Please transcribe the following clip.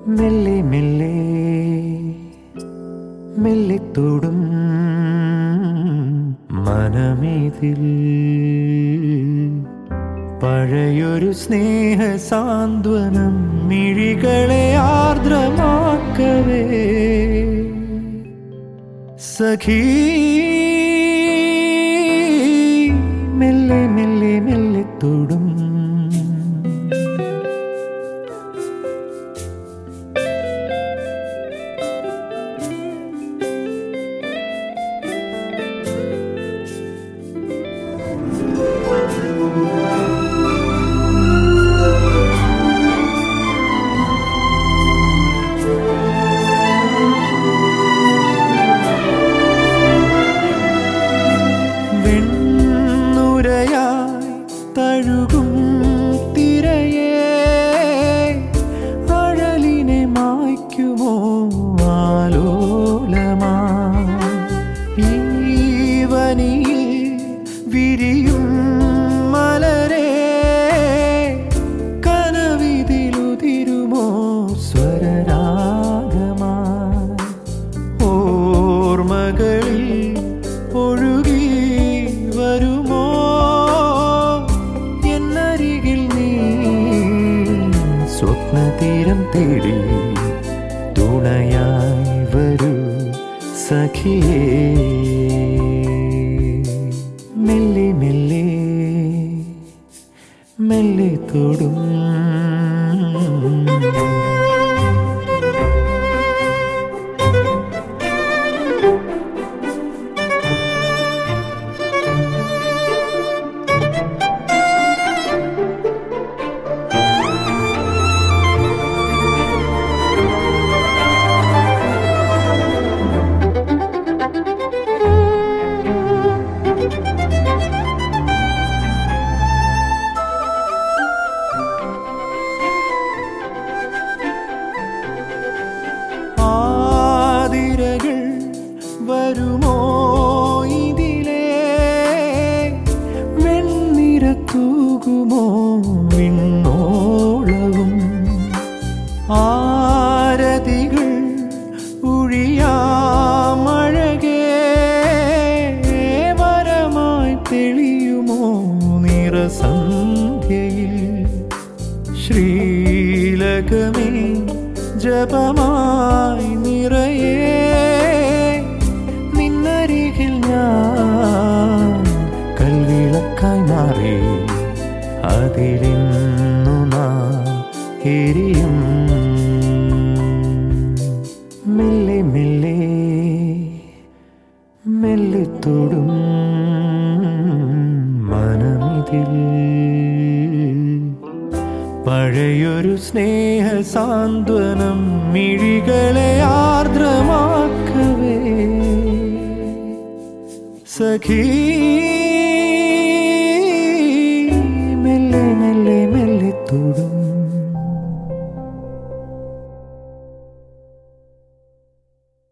മെല്ലെ മെല്ലെ മെല്ലെ തൊടും മനമേതിൽ പഴയൊരു സ്നേഹ സാന്ത്വനം മിഴികളെ ആർദ്രമാക്കവേ സഖീ മെല്ലെ മെല്ലെ മെല്ലെ തൊടും തഴുകും തിരയേ അഴലിനെ മായ്ക്കുമോ ആലോലമാ ഈവനിയിൽ വിരിയും മലരേ കനവിതിലുതിരുമോ സ്വരരാഗമാ ഓർമ്മകളിൽ ഒഴുകി വരുമോ സ്വപ്നതീരം തേടി തുണയായി വരൂ സഖിയേ മെല്ലെ മെല്ലെ മെല്ലെ തൊടും വരുമോ ഇതിലേ വെണ്ണിരത്തൂകുമോ വിണ്ണോളവും ആരതികൾ ഒഴിയാമഴകേ വരമായി തെളിയുമോ നിറസന്ധ്യയിൽ ശ്രീലകമേ ജപമായി നിറയേ നിന്നരികിൽ ഞാൻ കൽവിളക്കായി മാറി അതിലിന്നു നാം എരിയും മെല്ലെ മെല്ലെ മെല്ലെ തൊടും മനമിതിൽ പഴയൊരു സ്നേഹ സാന്ത്വനം മിഴികളെ ആർദ്രമാക്കവേ സഖീ